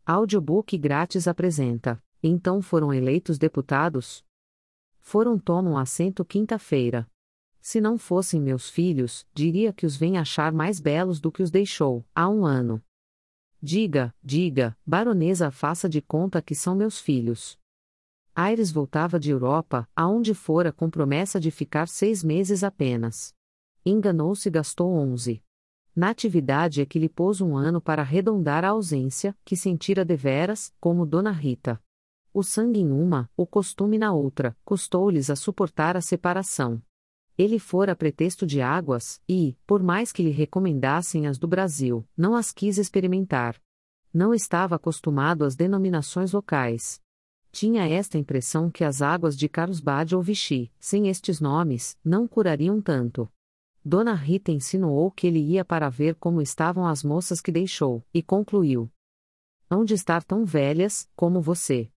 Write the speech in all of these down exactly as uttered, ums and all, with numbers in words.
Audiobook grátis apresenta. Então foram eleitos deputados? Foram tomam assento quinta-feira. Se não fossem meus filhos, diria que os vem achar mais belos do que os deixou, há um ano. Diga, diga, baronesa, faça de conta que são meus filhos. Aires voltava de Europa, aonde fora com promessa de ficar seis meses apenas. Enganou-se e gastou onze. Natividade é que lhe pôs um ano para arredondar a ausência, que sentira deveras, como Dona Rita. O sangue em uma, o costume na outra, custou-lhes a suportar a separação. Ele fora a pretexto de águas, e, por mais que lhe recomendassem as do Brasil, não as quis experimentar. Não estava acostumado às denominações locais. Tinha esta impressão que as águas de Carlsbad ou Vichy, sem estes nomes, não curariam tanto. Dona Rita insinuou que ele ia para ver como estavam as moças que deixou, e concluiu: hão de estar tão velhas, como você.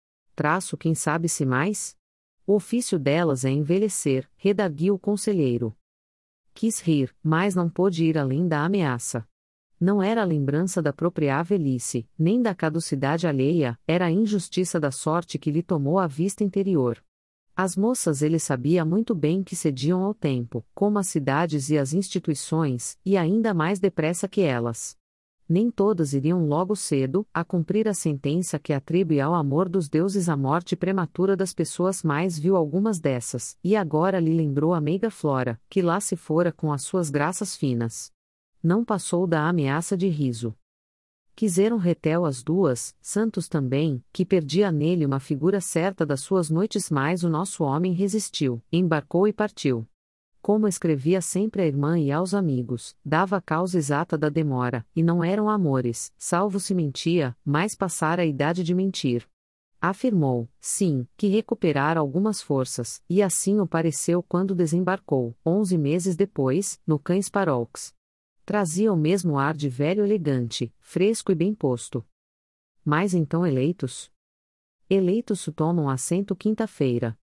Traço quem sabe se mais? O ofício delas é envelhecer, redarguiu o conselheiro. Quis rir, mas não pôde ir além da ameaça. Não era a lembrança da própria velhice, nem da caducidade alheia, era a injustiça da sorte que lhe tomou a vista interior. As moças ele sabia muito bem que cediam ao tempo, como as cidades e as instituições, e ainda mais depressa que elas. Nem todas iriam logo cedo, a cumprir a sentença que atribui ao amor dos deuses a morte prematura das pessoas, mais viu algumas dessas, e agora lhe lembrou a meiga Flora, que lá se fora com as suas graças finas. Não passou da ameaça de riso. Quiseram retel as duas, Santos também, que perdia nele uma figura certa das suas noites, mas o nosso homem resistiu, embarcou e partiu. Como escrevia sempre à irmã e aos amigos, dava a causa exata da demora, e não eram amores, salvo se mentia, mas passara a idade de mentir. Afirmou, sim, que recuperara algumas forças, e assim o pareceu quando desembarcou, onze meses depois, no Cães Paroux. Trazia o mesmo ar de velho elegante, fresco e bem posto. Mas então eleitos? Eleitos tomam assento quinta-feira.